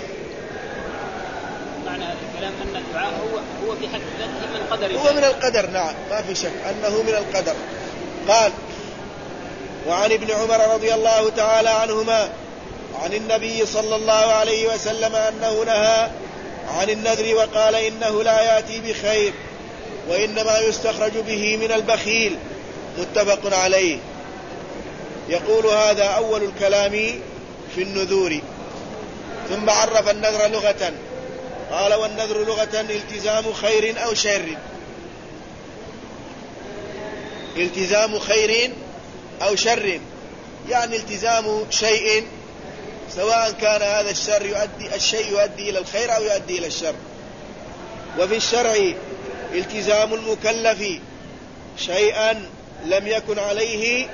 معنى الكلام أن الدعاء هو هو في حد ذاته من قدر الله، هو من القدر، نعم ما في شك أنه من القدر. قال: وعن ابن عمر رضي الله تعالى عنهما عن النبي صلى الله عليه وسلم أنه نهى عن النذر وقال: إنه لا يأتي بخير وإنما يستخرج به من البخيل. متفق عليه. يقول: هذا أول الكلام في النذور. ثم عرف النذر لغة، قال: والنذر لغة التزام خير أو شر، التزام خير أو شر، يعني التزام شيء سواء كان هذا الشر يؤدي الشيء يؤدي إلى الخير أو يؤدي إلى الشر. وفي الشرع التزام المكلف شيئا لم يكن عليه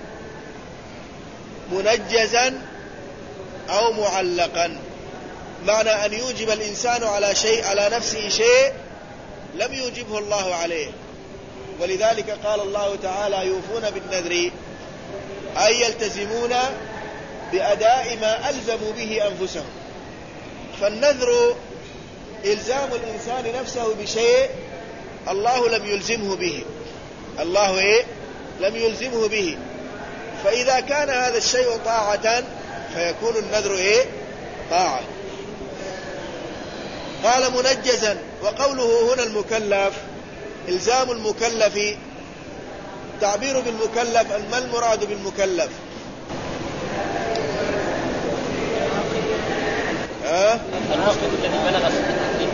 منجزا أو معلقا، معنى أن يوجب الإنسان على شيء على نفسه شيء لم يوجبه الله عليه. ولذلك قال الله تعالى: يوفون بالنذر، أي يلتزمون بأداء ما ألزموا به أنفسهم. فالنذر إلزام الإنسان نفسه بشيء الله لم يلزمه به، الله إيه؟ لم يلزمه به. فإذا كان هذا الشيء طاعة فيكون النذر إيه؟ طاعة. قال: منجزا. وقوله هنا المكلف، إلزام المكلف، تعبير بالمكلف، ما المراد بالمكلف؟ ها؟ المسلم الذي بلغ السن.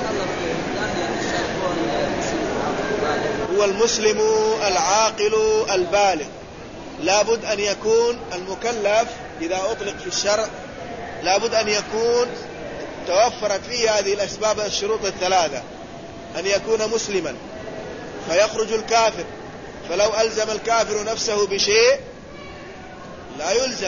هو المسلم العاقل البالغ. لابد أن يكون المكلف إذا أطلق في الشرع لابد أن يكون توفرت فيه هذه الأسباب الشروط الثلاثة: أن يكون مسلما فيخرج الكافر، فلو ألزم الكافر نفسه بشيء لا يلزم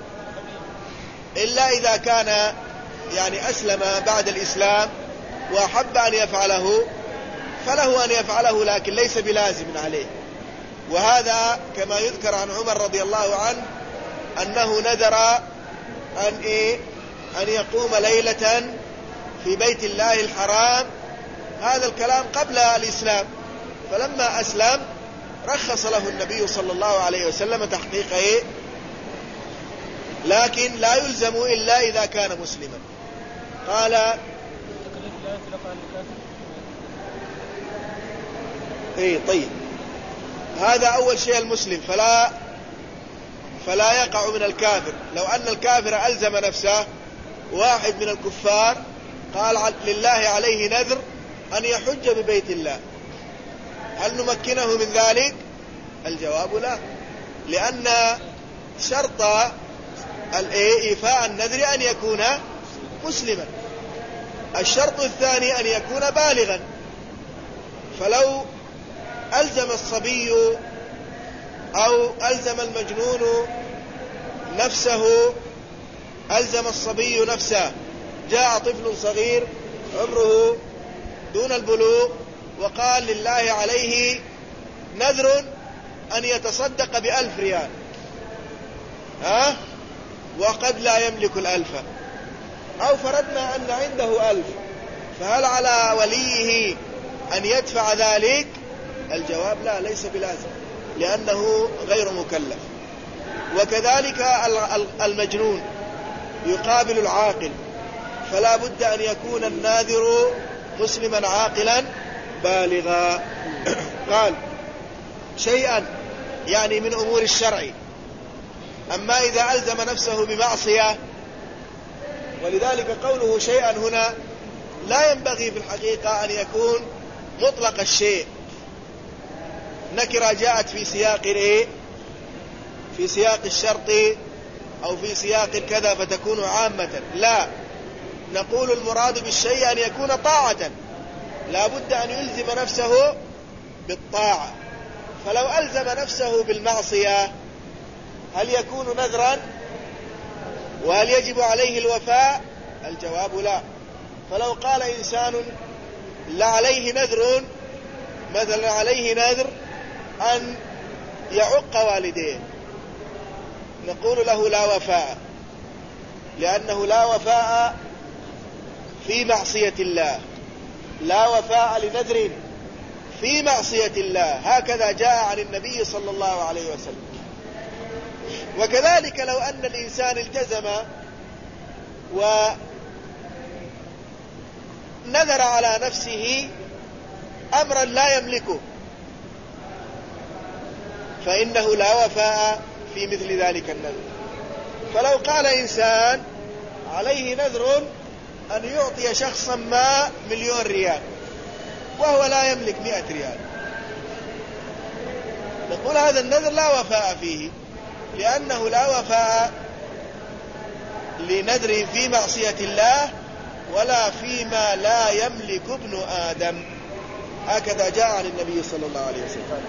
إلا إذا كان يعني أسلم بعد الإسلام وأحب أن يفعله فله أن يفعله، لكن ليس بلازم عليه. وهذا كما يذكر عن عمر رضي الله عنه أنه نذر أن, إيه؟ أن يقوم ليلة في بيت الله الحرام. هذا الكلام قبل الإسلام، فلما أسلم رخص له النبي صلى الله عليه وسلم تحقيق إيه؟ لكن لا يلزم إلا إذا كان مسلما. قال: إيه طيب، هذا أول شيء المسلم، فلا فلا يقع من الكافر. لو أن الكافر ألزم نفسه، واحد من الكفار قال لله عليه نذر أن يحج ببيت الله، هل نمكنه من ذلك؟ الجواب لا، لأن شرط إيفاء النذر أن يكون مسلما. الشرط الثاني أن يكون بالغا، فلو ألزم الصبي أو ألزم المجنون نفسه، ألزم الصبي نفسه، جاء طفل صغير عمره دون البلوغ وقال لله عليه نذر أن يتصدق بألف ريال، ها؟ وقد لا يملك الألف، أو فرضنا أن عنده ألف، فهل على وليه أن يدفع ذلك؟ الجواب لا، ليس بلازم، لأنه غير مكلف. وكذلك المجنون يقابل العاقل، فلا بد أن يكون الناذر مسلما عاقلا بالغا. قال: شيئا يعني من أمور الشرع. أما إذا ألزم نفسه بمعصية، ولذلك قوله شيئا هنا لا ينبغي في الحقيقة أن يكون مطلق الشيء، نكرة جاءت في سياق إيه؟ في سياق الشرط أو في سياق كذا فتكون عامة. لا، نقول المراد بالشيء أن يكون طاعة، لا بد أن يلزم نفسه بالطاعة. فلو ألزم نفسه بالمعصية هل يكون نذرا وهل يجب عليه الوفاء؟ الجواب لا. فلو قال إنسان لا عليه نذر، مثلا عليه نذر أن يعق والديه، نقول له لا وفاء، لأنه لا وفاء في معصية الله، لا وفاء لنذر في معصية الله، هكذا جاء عن النبي صلى الله عليه وسلم. وكذلك لو أن الإنسان التزم ونذر على نفسه أمرا لا يملكه، فإنه لا وفاء في مثل ذلك النذر. فلو قال إنسان عليه نذر أن يعطي شخصا ما مليون ريال وهو لا يملك مئة ريال، نقول هذا النذر لا وفاء فيه، لأنه لا وفاء لنذر في معصية الله ولا فيما لا يملك ابن آدم، هكذا جاء عن النبي صلى الله عليه وسلم.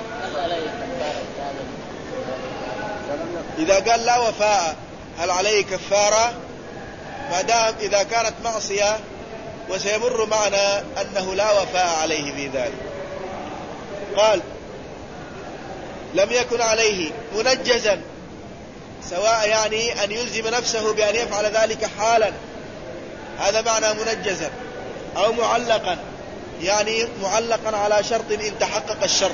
إذا قال لا وفاء هل عليه كفارة؟ ما دام إذا كانت معصية، وسيمر معنا أنه لا وفاء عليه في ذلك. قال لم يكن عليه منجزا، سواء يعني أن يلزم نفسه بأن يفعل ذلك حالا، هذا معنى منجزا، أو معلقا، يعني معلقا على شرط إن تحقق الشرط.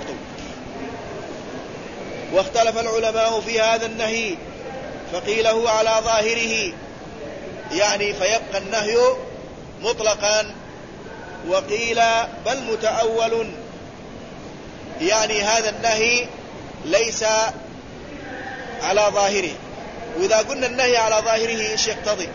واختلف العلماء في هذا النهي، فقيل هو على ظاهره، يعني فيبقى النهي مطلقا، وقيل بل متأول، يعني هذا النهي ليس على ظاهره. وإذا قلنا النهي على ظاهره إيش يقتضي؟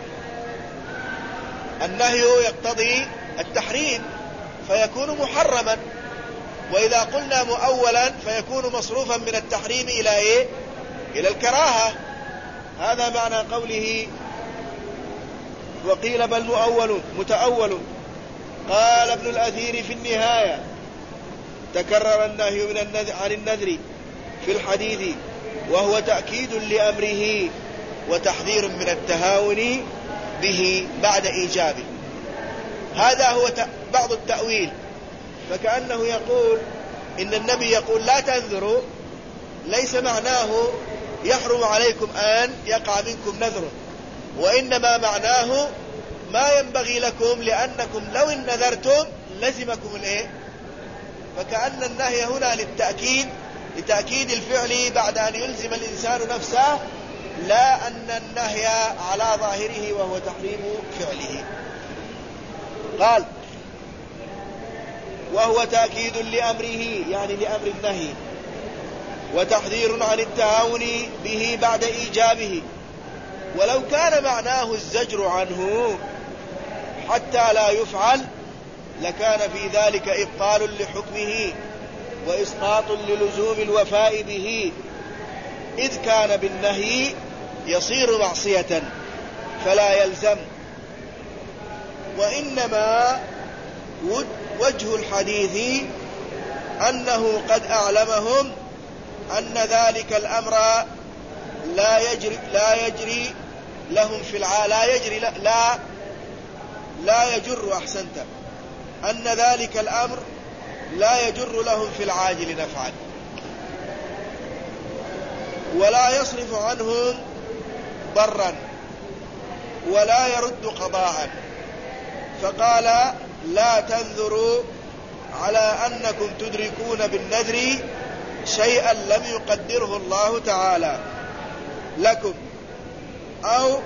النهي يقتضي التحريم فيكون محرما، وإذا قلنا مؤولا فيكون مصروفا من التحريم إلى إيه؟ إلى الكراهة. هذا معنى قوله وقيل بل مؤول متأول. قال ابن الأثير في النهاية تكرر النهي من النذر عن النذر في الحديث، وهو تأكيد لأمره وتحذير من التهاون به بعد إيجابه. هذا هو بعض التأويل، فكأنه يقول إن النبي يقول لا تنذروا، ليس معناه يحرم عليكم أن يقع منكم نذر، وإنما معناه ما ينبغي لكم، لأنكم لو إن نذرتم لزمكم الإيه؟ فكأن النهي هنا للتأكيد، لتأكيد الفعل بعد أن يلزم الإنسان نفسه، لا أن النهي على ظاهره وهو تحريم فعله. قال وهو تأكيد لأمره، يعني لأمر النهي، وتحذير عن التهاون به بعد إيجابه. ولو كان معناه الزجر عنه حتى لا يفعل لكان في ذلك إبطال لحكمه وإسقاط للزوم الوفاء به، إذ كان بالنهي يصير معصية فلا يلزم. وإنما وجه الحديث أنه قد أعلمهم أن ذلك الأمر لا يجري لا يجري لهم في الع... لا يجري لا لا يجر أحسنت أن ذلك الأمر لا يجر لهم في العاجل نفعا، ولا يصرف عنهم ضرا، ولا يرد قضاء. فقال لا تنذروا على أنكم تدركون بالنذر شيئا لم يقدره الله تعالى لكم، أو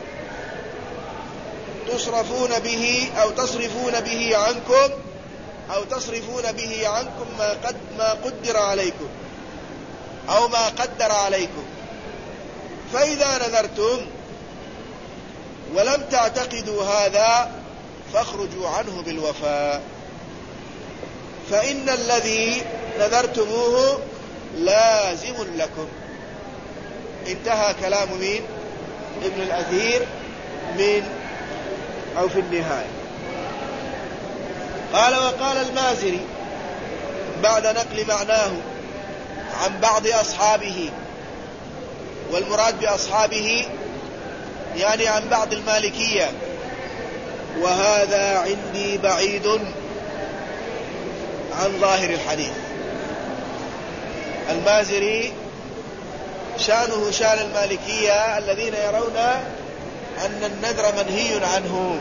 تصرفون به أو تصرفون به عنكم أو تصرفون به عنكم ما قد ما قدر عليكم أو ما قدر عليكم. فإذا نذرتم ولم تعتقدوا هذا فاخرجوا عنه بالوفاء، فإن الذي نذرتموه لازم لكم. انتهى كلام مين؟ ابن الأثير من أو في النهاية. قال وقال المازري بعد نقل معناه عن بعض أصحابه والمراد بأصحابه يعني عن بعض المالكية، وهذا عندي بعيد عن ظاهر الحديث. المازري شانه شان المالكية الذين يرون أن النذر منهي عنه،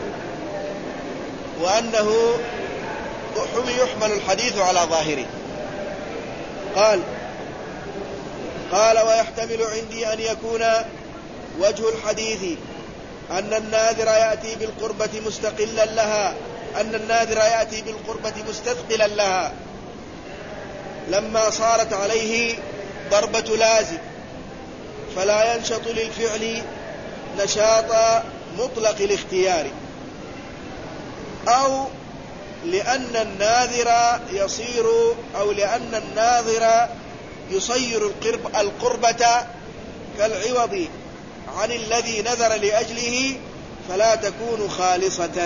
وأنه يحمل الحديث على ظاهره. قال قال ويحتمل عندي أن يكون وجه الحديث أن الناذر يأتي بالقربة مستقلا لها أن الناذر يأتي بالقربة مستثقلا لها لما صارت عليه ضربة لازم، فلا ينشط للفعل نشاط مطلق الاختيار، أو لأن الناذر يصير أو لأن الناذر يصير القرب القربة كالعوض عن الذي نذر لأجله، فلا تكون خالصة،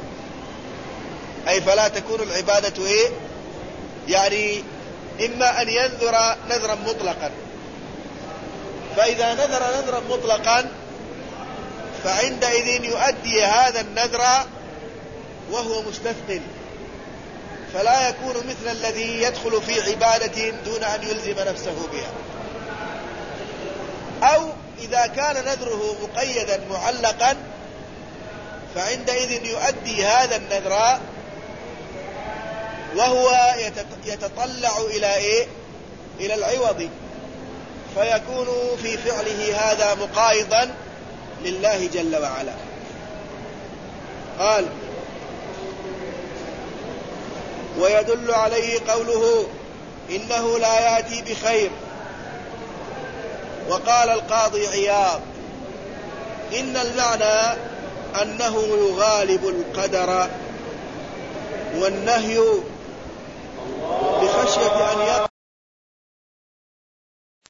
أي فلا تكون العبادة إيه؟ يعني إما أن ينذر نذرا مطلقا، فإذا نذر نذرا مطلقا فعندئذ يؤدي هذا النذر وهو مستثقل، فلا يكون مثل الذي يدخل في عبادة دون أن يلزم نفسه بها. أو إذا كان نذره مقيدا معلقا فعندئذ يؤدي هذا النذر وهو يتطلع إلى إيه؟ إلى العوض، فيكون في فعله هذا مقايضا لله جل وعلا. قال ويدل عليه قوله إنه لا يأتي بخير. وقال القاضي عياض إن المعنى أنه يغالب القدر، والنهي